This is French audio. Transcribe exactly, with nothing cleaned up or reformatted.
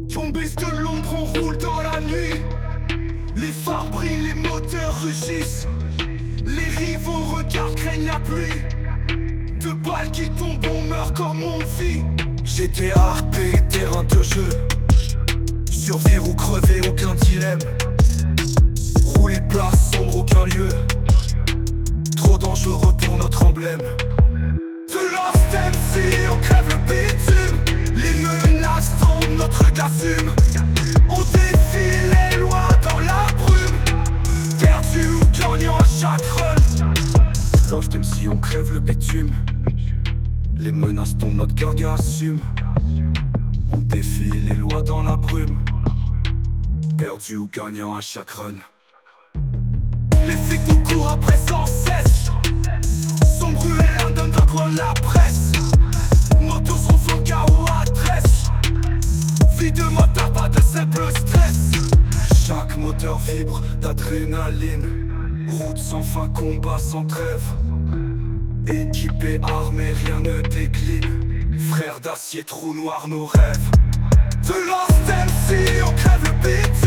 Tombés de l'ombre, on roule dans la nuit. Les phares brillent, les moteurs rugissent. Les rivaux regardent, craignent la pluie. Deux balles qui tombent, on meurt comme on vit. G T A R P, terrain de jeu. Survivre ou crever, aucun dilemme. Rouler place, sombre, aucun lieu. Trop dangereux pour notre emblème. De Lost M C, on crève le bitume. Les menaces tombent, notre gars fume. On défile les lois dans la brume. Perdu ou gagnant à chaque run. Lost M C, on crève le bitume. Les menaces tombent, notre gars assume. On défile les lois dans la brume. Perdu ou gagnant à chaque run. Les flics nous courent après sans cesse. Sombre ruelle, donne d'un coin la presse. Motos sont son K O adresse. Vie de moteur, pas de simple stress. Chaque moteur vibre d'adrénaline. Route sans fin, combat sans trêve. Équipé, armé, rien ne décline. Frères d'acier, trou noir, nos rêves. De Lost M C, on crève le beat.